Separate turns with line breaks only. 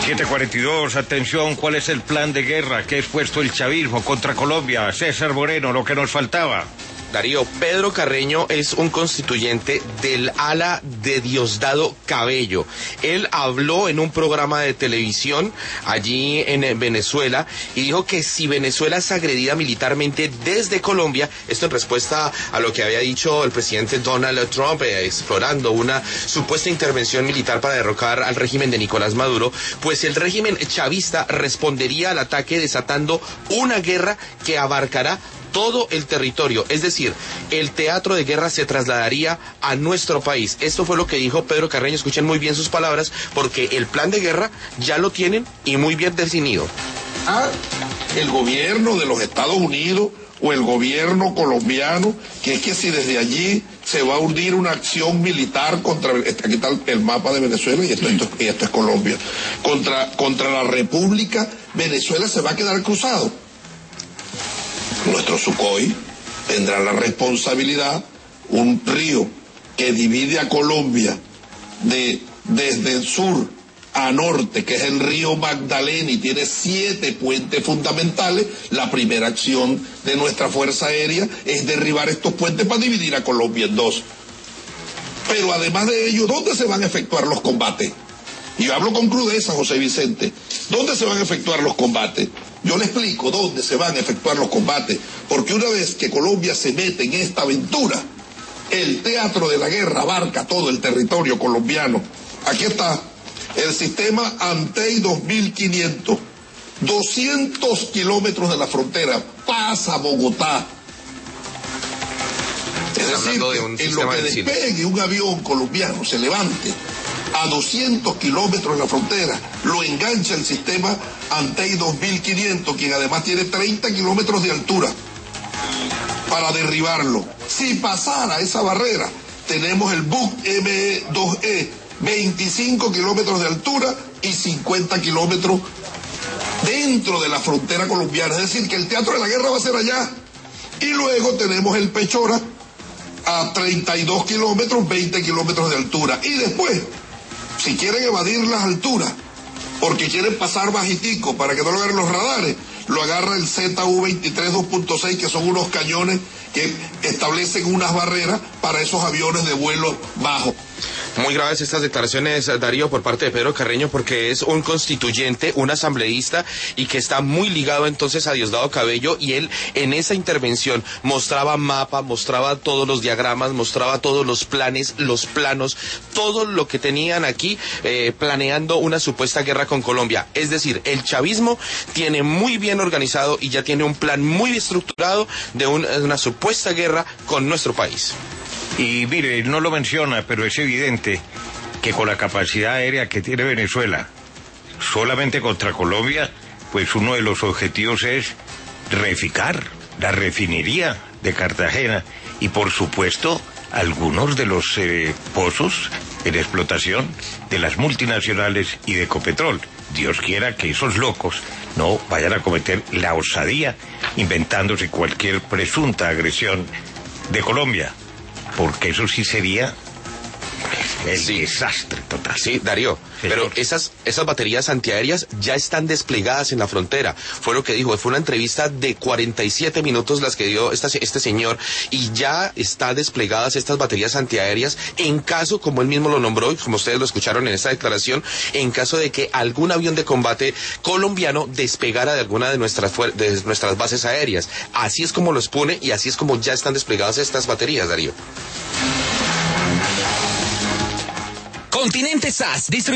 7:42, atención, ¿cuál es el plan de guerra que ha expuesto el chavismo contra Colombia? César Moreno, lo que nos faltaba.
Darío, Pedro Carreño es un constituyente del ala de Diosdado Cabello. Él habló en un programa de televisión allí en Venezuela y dijo que si Venezuela es agredida militarmente desde Colombia, esto en respuesta a lo que había dicho el presidente Donald Trump, explorando una supuesta intervención militar para derrocar al régimen de Nicolás Maduro, pues el régimen chavista respondería al ataque desatando una guerra que abarcará todo el territorio, es decir, el teatro de guerra se trasladaría a nuestro país. Esto fue lo que dijo Pedro Carreño, escuchen muy bien sus palabras, porque el plan de guerra ya lo tienen y muy bien definido.
El gobierno de los Estados Unidos o el gobierno colombiano, que es que si desde allí se va a urdir una acción militar contra, aquí está el mapa de Venezuela y esto es Colombia, contra la República, Venezuela se va a quedar cruzado. Nuestro Sukhoi tendrá la responsabilidad, un río que divide a Colombia desde el sur a norte, que es el río Magdalena y tiene 7 puentes fundamentales. La primera acción de nuestra Fuerza Aérea es derribar estos puentes para dividir a Colombia en dos. Pero además de ello, ¿dónde se van a efectuar los combates? Y yo hablo con crudeza, José Vicente. ¿Dónde se van a efectuar los combates? Yo le explico dónde se van a efectuar los combates, porque una vez que Colombia se mete en esta aventura, el teatro de la guerra abarca todo el territorio colombiano. Aquí está el sistema Antey 2500, 200 kilómetros de la frontera, pasa Bogotá. Es decir, en lo que despegue un avión colombiano, se levante a 200 kilómetros de la frontera, lo engancha el sistema Antey 2500, quien además tiene 30 kilómetros de altura para derribarlo. Si pasara esa barrera, tenemos el Buk ME-2E, 25 kilómetros de altura y 50 kilómetros dentro de la frontera colombiana. Es decir, que el teatro de la guerra va a ser allá. Y luego tenemos el Pechora a 32 kilómetros, 20 kilómetros de altura. Y después, si quieren evadir las alturas, porque quieren pasar bajitico para que no lo vean los radares, lo agarra el ZU-23 2.6, que son unos cañones que establecen unas barreras para esos aviones de vuelo bajo.
Muy graves estas declaraciones, Darío, por parte de Pedro Carreño, porque es un constituyente, un asambleísta, y que está muy ligado entonces a Diosdado Cabello, y él en esa intervención mostraba mapa, mostraba todos los diagramas, mostraba todos los planes, los planos, todo lo que tenían aquí planeando una supuesta guerra con Colombia. Es decir, el chavismo tiene muy bien organizado y ya tiene un plan muy estructurado de una supuesta guerra con nuestro país.
Y mire, no lo menciona, pero es evidente que con la capacidad aérea que tiene Venezuela, solamente contra Colombia, pues uno de los objetivos es reficar la refinería de Cartagena y, por supuesto, algunos de los pozos en explotación de las multinacionales y de Ecopetrol. Dios quiera que esos locos no vayan a cometer la osadía inventándose cualquier presunta agresión de Colombia, porque eso sí sería el desastre total.
Sí, Darío, pero esas baterías antiaéreas ya están desplegadas en la frontera. Fue lo que dijo, fue una entrevista de 47 minutos las que dio este señor, y ya están desplegadas estas baterías antiaéreas en caso, como él mismo lo nombró, y como ustedes lo escucharon en esta declaración, en caso de que algún avión de combate colombiano despegara de alguna de nuestras bases aéreas. Así es como lo expone y así es como ya están desplegadas estas baterías, Darío.
Continente SAS,